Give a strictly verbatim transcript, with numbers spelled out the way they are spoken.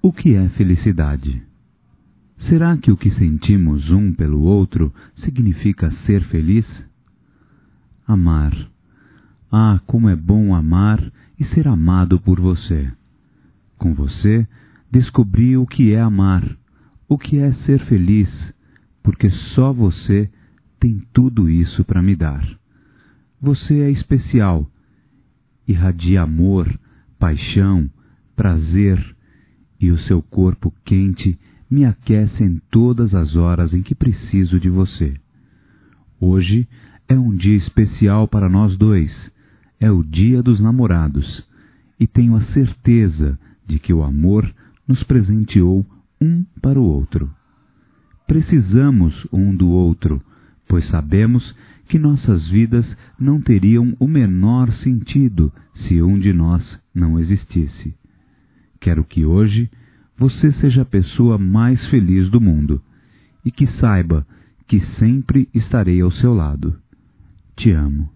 O que é felicidade? Será que o que sentimos um pelo outro significa ser feliz? Amar. Ah, como é bom amar e ser amado por você. Com você, descobri o que é amar, o que é ser feliz, porque só você tem tudo isso para me dar. Você é especial, irradia amor, paixão, prazer, e o seu corpo quente me aquece em todas as horas em que preciso de você. Hoje é um dia especial para nós dois, é o Dia dos Namorados, e tenho a certeza de que o amor nos presenteou um para o outro. Precisamos um do outro, pois sabemos que nossas vidas não teriam o menor sentido se um de nós não existisse. Quero que hoje você seja a pessoa mais feliz do mundo e que saiba que sempre estarei ao seu lado. Te amo.